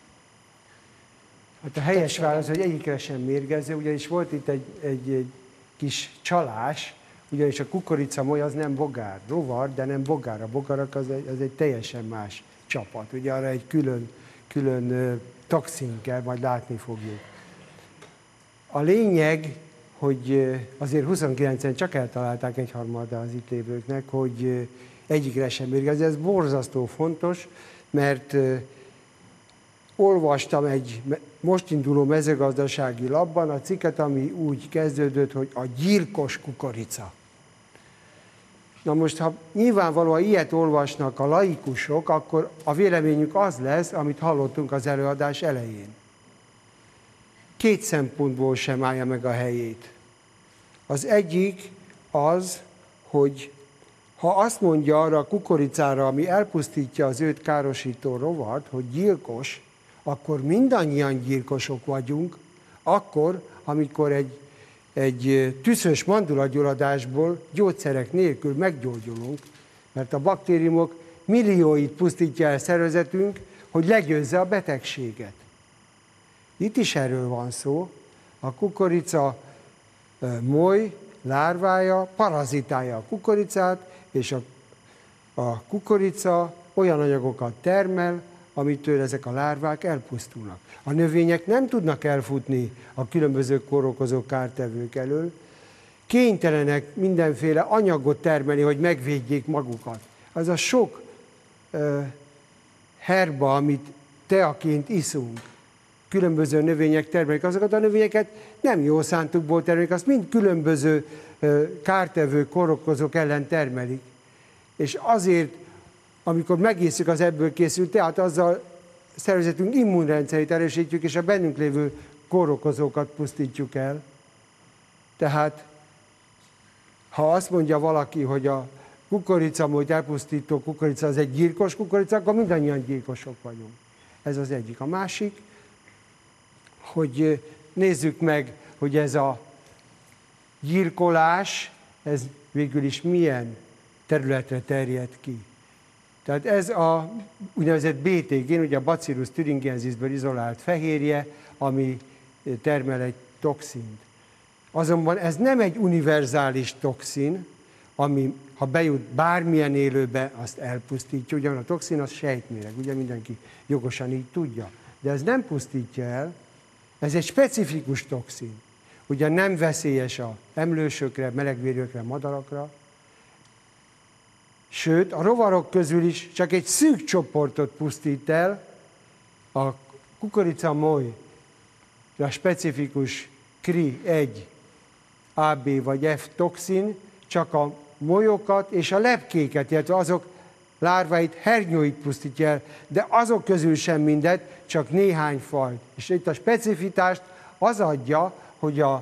Hát a helyes válasz, hogy egyikre sem mérgező, ugyanis volt itt egy kis csalás, ugyanis a kukoricamoly az nem bogár, rovar, de nem bogár. A bogarak az egy teljesen más csapat. Ugye arra egy külön toxin kell, majd látni fogjuk. A lényeg, hogy azért 29-en csak eltalálták egyharmada az itt lévőknek, hogy egyikre sem mérgező. Ez borzasztó fontos, mert olvastam egy most induló mezőgazdasági lapban a cikket, ami úgy kezdődött, hogy a gyilkos kukorica. Na most, ha nyilvánvalóan ilyet olvasnak a laikusok, akkor a véleményük az lesz, amit hallottunk az előadás elején. Két szempontból sem állja meg a helyét. Az egyik az, hogy ha azt mondja arra a kukoricára, ami elpusztítja az őt károsító rovart, hogy gyilkos, akkor mindannyian gyilkosok vagyunk, akkor, amikor egy tüszös mandulagyulladásból gyógyszerek nélkül meggyógyulunk, mert a baktériumok millióit pusztítja el szervezetünk, hogy legyőzze a betegséget. Itt is erről van szó. A kukorica moly lárvája parazitálja a kukoricát, és a kukorica olyan anyagokat termel, amitől ezek a lárvák elpusztulnak. A növények nem tudnak elfutni a különböző kórokozó kártevők elől, kénytelenek mindenféle anyagot termelni, hogy megvédjék magukat. Az a sok herba, amit teaként iszunk, különböző növények termelik, azokat a növényeket nem jó szántukból termelik, azt mind különböző kártevő kórokozók ellen termelik. És azért, amikor megészük az ebből készült teát, azzal szervezetünk immunrendszerét erősítjük, és a bennünk lévő kórokozókat pusztítjuk el. Tehát, ha azt mondja valaki, hogy a kukoricamolyt elpusztító kukorica az egy gyilkos kukorica, akkor mindannyian gyilkosok vagyunk. Ez az egyik. A másik, hogy nézzük meg, hogy ez a gyilkolás, ez végül is milyen területre terjed ki. Tehát ez a úgynevezett BT-gén, ugye a Bacillus thuringiensisből izolált fehérje, ami termel egy toxint. Azonban ez nem egy univerzális toxin, ami, ha bejut bármilyen élőbe, azt elpusztítja. Ugye a toxin az sejtméreg, ugye mindenki jogosan így tudja. De ez nem pusztítja el, ez egy specifikus toxin. Ugye nem veszélyes az emlősökre, melegvérűekre, madarakra, sőt, a rovarok közül is csak egy szűk csoportot pusztít el, a kukoricamoly, a specifikus CRI1, AB vagy F toxin csak a molyokat és a lepkéket, illetve azok lárváit, hernyóit pusztítja el, de azok közül sem mindet, csak néhány fajt. És itt a specifitást az adja, hogy a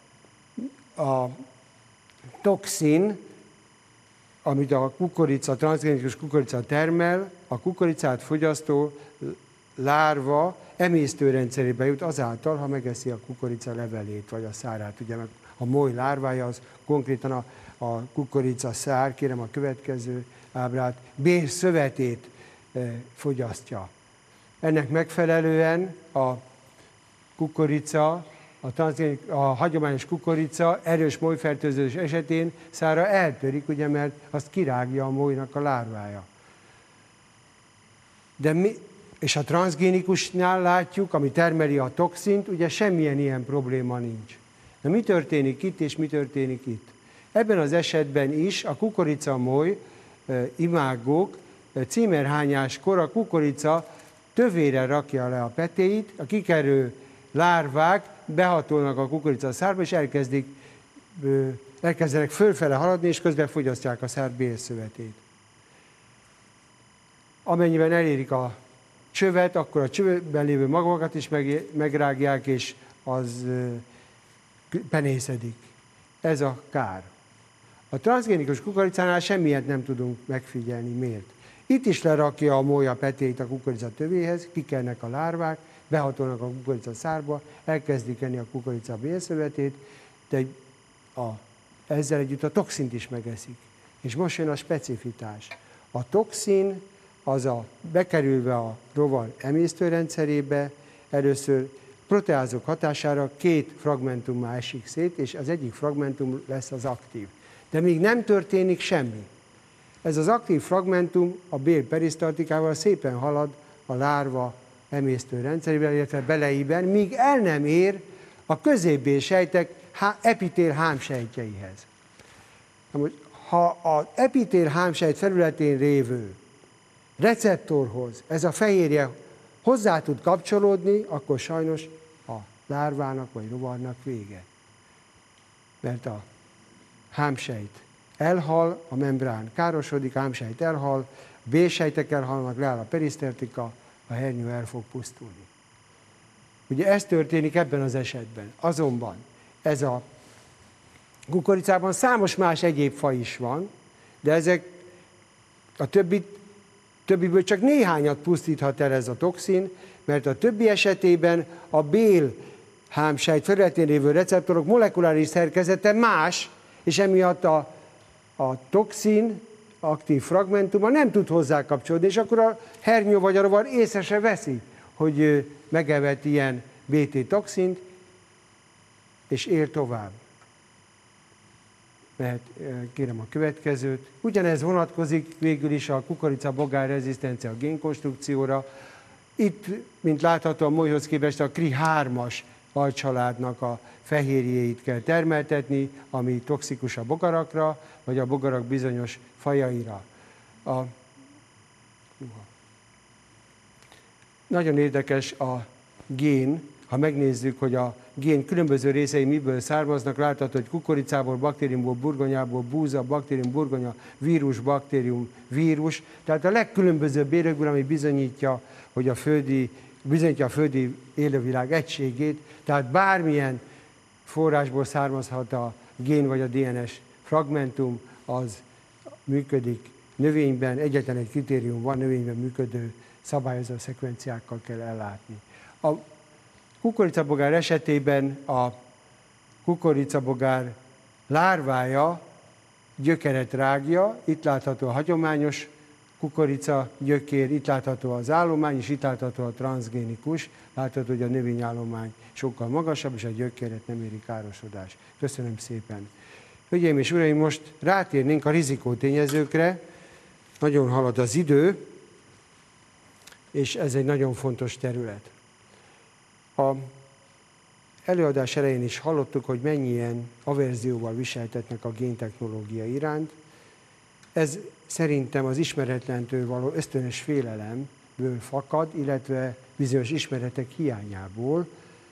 toxin, amit a kukorica, transzgénikus kukorica termel, a kukoricát fogyasztó lárva emésztőrendszerébe jut azáltal, ha megeszi a kukorica levelét vagy a szárát. Ugye a moly lárvája az konkrétan a kukorica szár, kérem a következő ábrát, bélszövetét fogyasztja. Ennek megfelelően a kukorica, a hagyományos kukorica erős molyfertőzés esetén szára eltörik, ugye, mert azt kirágja a molynak a lárvája. És a transzgénikusnál látjuk, ami termeli a toxint, ugye semmilyen ilyen probléma nincs. De mi történik itt, és mi történik itt? Ebben az esetben is a kukoricamoly imágók címerhányáskor a kukorica tövére rakja le a petéit, a kikerő lárvák behatolnak a kukorica szárba, és elkezdenek fölfele haladni, és közben fogyasztják a szár bélszövetét. Amennyiben elérik a csövet, akkor a csövben lévő magokat is megrágják, és az penészedik. Ez a kár. A transzgénikus kukoricánál semmilyet nem tudunk megfigyelni. Miért? Itt is lerakja a moly a petéit a kukorica tövéhez, kikelnek a lárvák, behatolnak a kukorica szárba, elkezdik enni a kukorica bélszövetét, de ezzel együtt a toxint is megeszik. És most jön a specifitás. A toxin az bekerülve a rovar emésztőrendszerébe, először proteázok hatására két fragmentummá esik szét, és az egyik fragmentum lesz az aktív. De még nem történik semmi. Ez az aktív fragmentum a bél perisztaltikával szépen halad a lárva emésztőrendszerével, illetve beleiben, míg el nem ér a középbél sejtek epitél hámsejtjeihez. Ha az epitél hámsejt felületén lévő receptorhoz ez a fehérje hozzá tud kapcsolódni, akkor sajnos a lárvának vagy rovarnak vége. Mert a hámsejt elhal, a membrán károsodik, a hámsejt elhal, B-sejtek elhalnak, leáll a perisztertika, a hernyó el fog pusztulni. Ugye ez történik ebben az esetben. Azonban ez a kukoricában számos más egyéb faj is van, de ezek a többiből csak néhányat pusztíthat el ez a toxin, mert a többi esetében a bél hámsejt felületén lévő receptorok molekuláris szerkezete más, és emiatt a toxin aktív fragmentuma nem tud hozzá kapcsolódni, és akkor a hernyó vagy a rovar észre se veszi, hogy megevett ilyen BT toxint, és él tovább. Mert kérem a következőt. Ugyanez vonatkozik végül is a kukoricabogár rezisztencia génkonstrukcióra. Itt, mint látható, a molyhoz képest a Cri3-as alcsaládnak a fehérjéit kell termeltetni, ami toxikus a bogarakra, vagy a bogarak bizonyos fajaira. Nagyon érdekes a gén, ha megnézzük, hogy a gén különböző részei miből származnak, látható, hogy kukoricából, baktériumból, burgonyából, búza, baktérium, burgonya, vírus, baktérium, vírus. Tehát a legkülönbözőbb bérekből, ami bizonyítja a földi élővilág egységét, tehát bármilyen forrásból származhat a gén vagy a DNS fragmentum, az működik növényben, egyetlen egy kritérium van, növényben működő szabályozó szekvenciákkal kell ellátni. A kukoricabogár esetében a kukoricabogár lárvája gyökeret rágja, itt látható a hagyományos kukorica gyökér, itt látható az állomány, és itt látható a transzgénikus. Látható, hogy a növényállomány sokkal magasabb, és a gyökéret nem éri károsodás. Köszönöm szépen. Hölgyeim és uraim, most rátérnénk a rizikótényezőkre. Nagyon halad az idő, és ez egy nagyon fontos terület. A előadás elején is hallottuk, hogy mennyien averzióval viseltetnek a géntechnológia iránt. Ez szerintem az ismeretlentől való ösztönös félelemből fakad, illetve bizonyos ismeretek hiányából,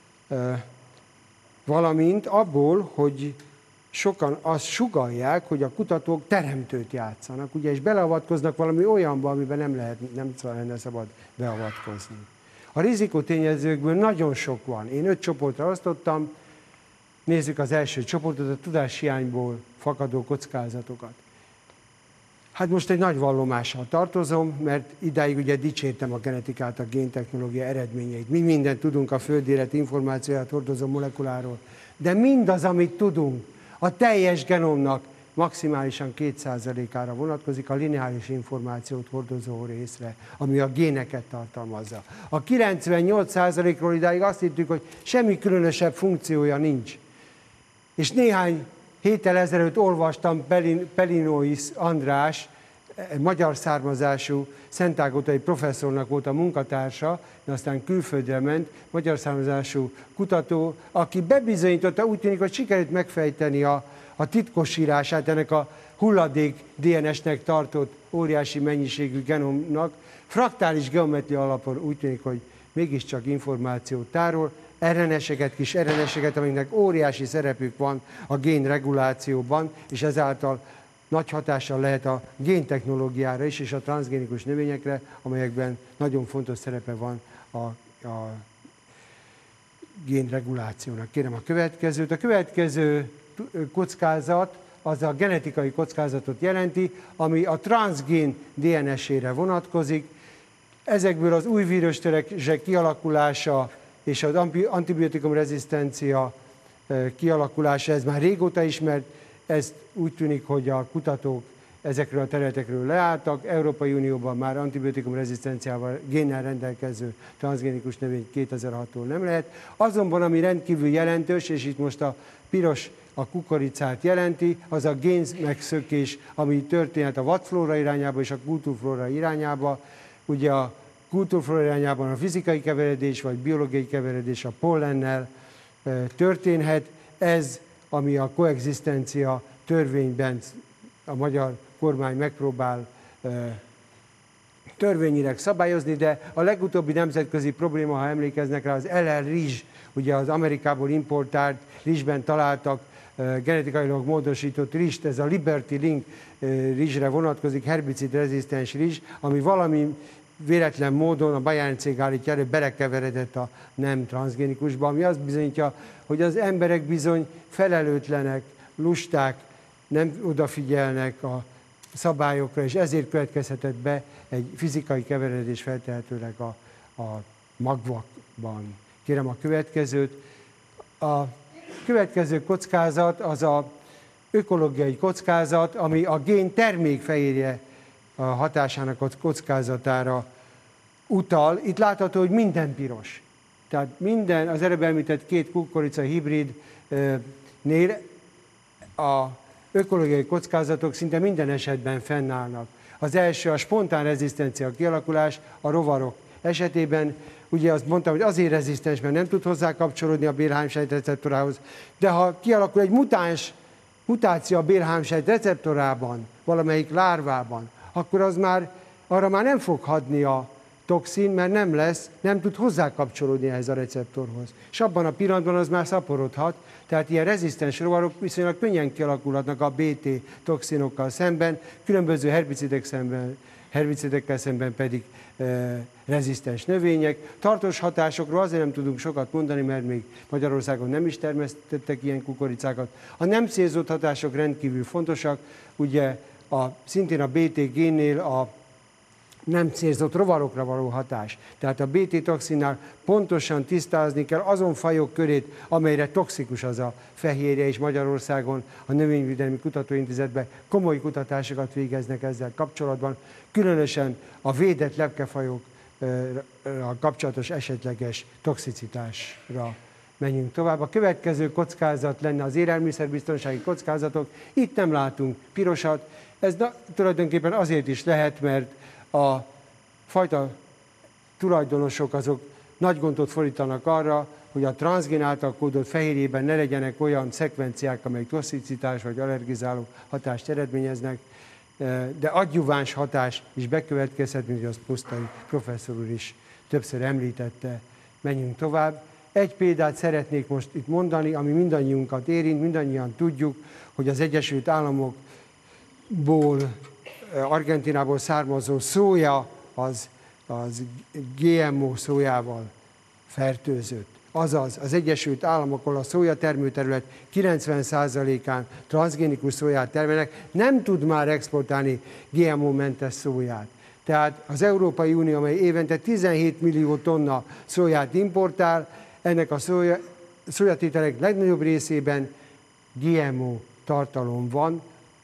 valamint abból, hogy sokan azt sugallják, hogy a kutatók teremtőt játszanak, ugye, és beleavatkoznak valami olyanba, amiben nem lenne szabad beavatkozni. A rizikótényezőkből nagyon sok van. Én 5 csoportra osztottam. Nézzük az első csoportot, a tudáshiányból fakadó kockázatokat. Hát most egy nagy vallomással tartozom, mert idáig ugye dicsértem a genetikát, a géntechnológia eredményeit. Mi mindent tudunk a földi élet információját hordozó molekuláról, de mindaz, amit tudunk, a teljes genomnak maximálisan 2%-ára vonatkozik, a lineáris információt hordozó részre, ami a géneket tartalmazza. A 98%-ról idáig azt hittük, hogy semmi különösebb funkciója nincs. És néhány héttel ezelőtt olvastam Pelinois András, magyar származású szentágotai professzornak volt a munkatársa, de aztán külföldre ment, magyar származású kutató, aki bebizonyította, úgy tűnik, hogy sikerült megfejteni a titkosírását ennek a hulladék DNS-nek tartott óriási mennyiségű genomnak. Fraktális geometria alapon úgy tűnik, hogy mégiscsak információt tárol, RNS-eket, kis RNS-eket, amiknek óriási szerepük van a génregulációban, és ezáltal nagy hatással lehet a géntechnológiára is, és a transzgénikus növényekre, amelyekben nagyon fontos szerepe van a génregulációnak. Kérem a következőt. A következő kockázat az a genetikai kockázatot jelenti, ami a transzgén DNS-ére vonatkozik. Ezekből az új vírustörzsek kialakulása és az antibiotikum rezisztencia kialakulása, ez már régóta ismert, ez úgy tűnik, hogy a kutatók ezekről a területekről leálltak. Európai Unióban már antibiotikum rezisztenciával génnel rendelkező transzgénikus növény 2006-tól nem lehet. Azonban, ami rendkívül jelentős, és itt most a piros a kukoricát jelenti, az a gén megszökés, ami történhet a vadflóra irányába és a kultúrflóra irányába. Ugye a kultúrflóra irányában a fizikai keveredés vagy biológiai keveredés a pollennel történhet. Ez, ami a koexisztencia törvényben a magyar kormány megpróbál törvényileg szabályozni, de a legutóbbi nemzetközi probléma, ha emlékeznek rá, az LL rizs, ugye az Amerikából importált rizsben találtak genetikailag módosított rizst, ez a Liberty Link rizsre vonatkozik, herbicid rezisztens rizs, ami valami véletlen módon a Bayern cég állítja elő, belekeveredett a nem transzgénikusba, ami azt bizonyítja, hogy az emberek bizony felelőtlenek, lusták, nem odafigyelnek a szabályokra, és ezért következhetett be egy fizikai keveredés feltehetőleg a magvakban. Kérem a következőt. A következő kockázat az az ökológiai kockázat, ami a gén termékfehérje hatásának a kockázatára utal. Itt látható, hogy minden piros. Tehát minden, az előbb említett 2 kukorica hibridnél a ökológiai kockázatok szinte minden esetben fennállnak. Az első a spontán rezisztencia kialakulás a rovarok esetében. Ugye azt mondtam, hogy azért rezisztens, mert nem tud hozzá kapcsolódni a bélháromsejt receptorához, de ha kialakul egy mutáció a bélháromsejt receptorában, valamelyik lárvában, akkor arra már nem fog hadni a toxin, mert nem tud hozzá kapcsolódni ehhez a receptorhoz. És abban a pillanatban az már szaporodhat, tehát ilyen rezisztens rovarok viszonylag könnyen kialakulhatnak a BT toxinokkal szemben, különböző herbicidekkel szemben pedig rezisztens növények. Tartós hatásokról azért nem tudunk sokat mondani, mert még Magyarországon nem is termesztettek ilyen kukoricákat. A nem célzott hatások rendkívül fontosak, ugye szintén a BT génnél a nem célzott rovarokra való hatás. Tehát a BT toxinnál pontosan tisztázni kell azon fajok körét, amelyre toxikus az a fehérje, és Magyarországon a Növényvédelmi Kutatóintézetben komoly kutatásokat végeznek ezzel kapcsolatban, különösen a védett lepkefajok kapcsolatos esetleges toxicitásra menjünk tovább. A következő kockázat lenne az élelmiszerbiztonsági kockázatok. Itt nem látunk pirosat. Ez tulajdonképpen azért is lehet, mert a fajta tulajdonosok azok nagy gondot fordítanak arra, hogy a transzgén által kódolt fehérjében ne legyenek olyan szekvenciák, amelyek toxicitás vagy allergizáló hatást eredményeznek, de adjuváns hatás is bekövetkezhet, mint az Pusztai professzor úr is többször említette. Menjünk tovább. Egy példát szeretnék most itt mondani, ami mindannyiunkat érint, mindannyian tudjuk, hogy az Egyesült Államokból, Argentinából származó szója az GMO szójával fertőzött. Azaz az Egyesült Államokon a szója termőterület 90%-án transzgénikus szóját termelnek, nem tud már exportálni GMO-mentes szóját. Tehát az Európai Unió, amely évente 17 millió tonna szóját importál, ennek a szójatételek legnagyobb részében GMO tartalom van,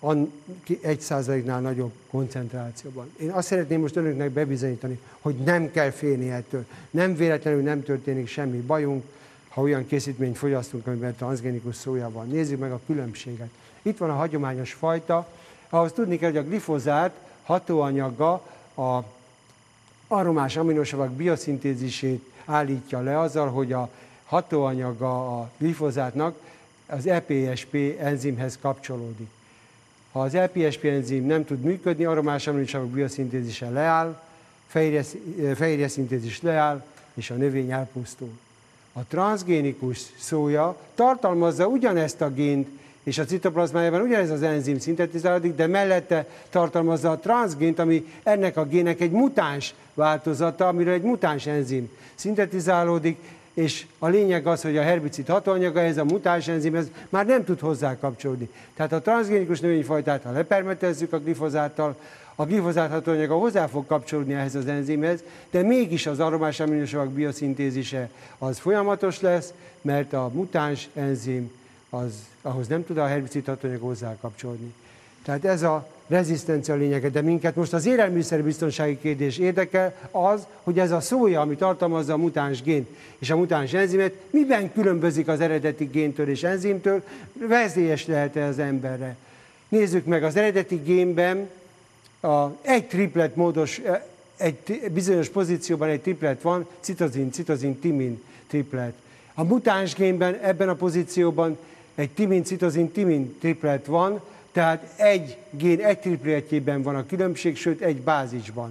1%-nál nagyobb koncentrációban. Én azt szeretném most önöknek bebizonyítani, hogy nem kell félni ettől. Nem véletlenül nem történik semmi bajunk, ha olyan készítményt fogyasztunk, amiben transzgénikus szója van. Nézzük meg a különbséget. Itt van a hagyományos fajta. Ahhoz tudni kell, hogy a glifozát hatóanyaga a aromás aminosavak bioszintézisét állítja le azzal, hogy a hatóanyaga a glifozátnak az EPSP enzimhez kapcsolódik. Ha az EPSP enzim nem tud működni, aromás aminosavak bioszintézise leáll, fehérje szintézis leáll, és a növény elpusztul. A transzgénikus szója tartalmazza ugyanezt a gént, és a citoplazmájában ugyanez az enzim szintetizálódik, de mellette tartalmazza a transzgént, ami ennek a gének egy mutáns változata, amiről egy mutáns enzim szintetizálódik, és a lényeg az, hogy a herbicid hatóanyaga, ez a mutáns enzimhez már nem tud hozzá kapcsolódni. Tehát a transzgénikus növényfajtát, ha lepermetezzük a glifozáttal, a glifozát hatóanyaga hozzá fog kapcsolódni ehhez az enzimhez, de mégis az aromás aminosavak bioszintézise az folyamatos lesz, mert a mutáns enzim ahhoz nem tud a herbicid hatóanyag hozzá kapcsolódni. Tehát ez a rezisztencia lényege, de minket most az élelmiszerbiztonsági kérdés érdekel az, hogy ez a szója, ami tartalmazza a mutáns gént és a mutáns enzimet, miben különbözik az eredeti géntől és enzimtől, veszélyes lehet-e az emberre. Nézzük meg, az eredeti génben egy triplet módos, egy bizonyos pozícióban egy triplet van, citozin-timin triplet. A mutáns génben ebben a pozícióban egy timin-citozin-timin triplet van, tehát egy gén egy tripletjében van a különbség, sőt egy bázisban.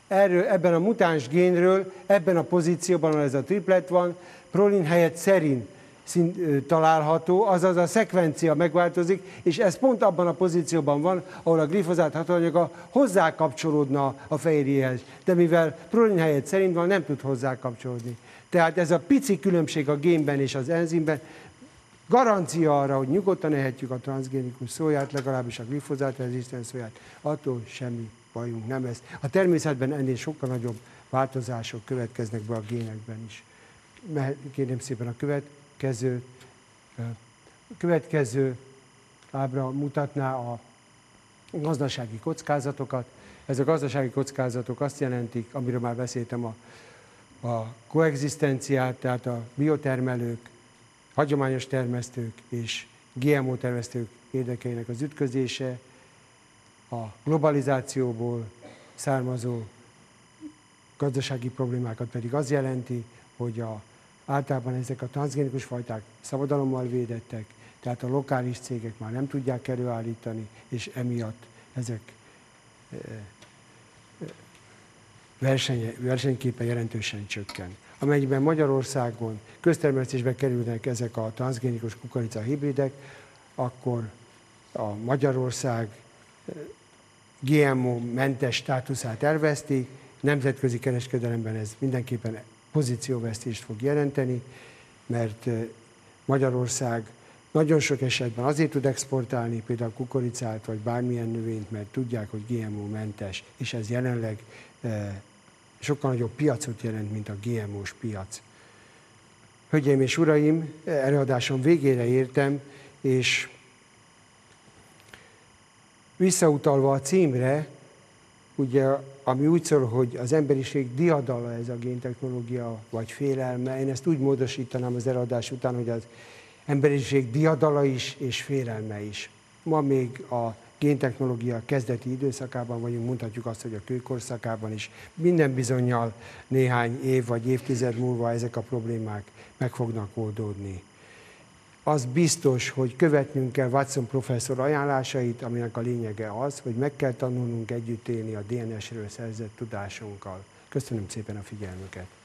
ebben a mutáns génről, ebben a pozícióban, ahol ez a triplet van, prolin helyett szerin található, azaz a szekvencia megváltozik, és ez pont abban a pozícióban van, ahol a glifozát hatóanyaga hozzákapcsolódna a fehérjéhez. De mivel prolin helyett szerint van, nem tud hozzákapcsolódni. Tehát ez a pici különbség a génben és az enzimben garancia arra, hogy nyugodtan ehetjük a transzgénikus szóját, legalábbis a glifozát-rezisztens szóját, attól semmi bajunk nem lesz. A természetben ennél sokkal nagyobb változások következnek be a génekben is. Kérném szépen a következő ábra mutatná a gazdasági kockázatokat. Ez a gazdasági kockázatok azt jelentik, amiről már beszéltem, a koegzisztenciát, tehát a biotermelők, hagyományos termesztők és GMO termesztők érdekeinek az ütközése, a globalizációból származó gazdasági problémákat pedig az jelenti, hogy általában ezek a transzgénikus fajták szabadalommal védettek, tehát a lokális cégek már nem tudják előállítani, és emiatt ezek versenyképe jelentősen csökken. Amennyiben Magyarországon köztermesztésbe kerülnek ezek a transzgénikus kukorica hibridek, akkor a Magyarország GMO-mentes státuszát elveszti, nemzetközi kereskedelemben ez mindenképpen pozícióvesztést fog jelenteni, mert Magyarország nagyon sok esetben azért tud exportálni például kukoricát vagy bármilyen növényt, mert tudják, hogy GMO-mentes, és ez jelenleg sokkal nagyobb piacot jelent, mint a GMO-s piac. Hölgyeim és uraim, előadásom végére értem, és visszautalva a címre, ugye, ami úgy szól, hogy az emberiség diadala ez a géntechnológia, vagy félelme, én ezt úgy módosítanám az előadás után, hogy az emberiség diadala is, és félelme is. Ma még a géntechnológia kezdeti időszakában vagyunk, mondhatjuk azt, hogy a kőkorszakában is. Minden bizonnyal néhány év vagy évtized múlva ezek a problémák meg fognak oldódni. Az biztos, hogy követnünk kell Watson professzor ajánlásait, aminek a lényege az, hogy meg kell tanulnunk együtt élni a DNS-ről szerzett tudásunkkal. Köszönöm szépen a figyelmüket!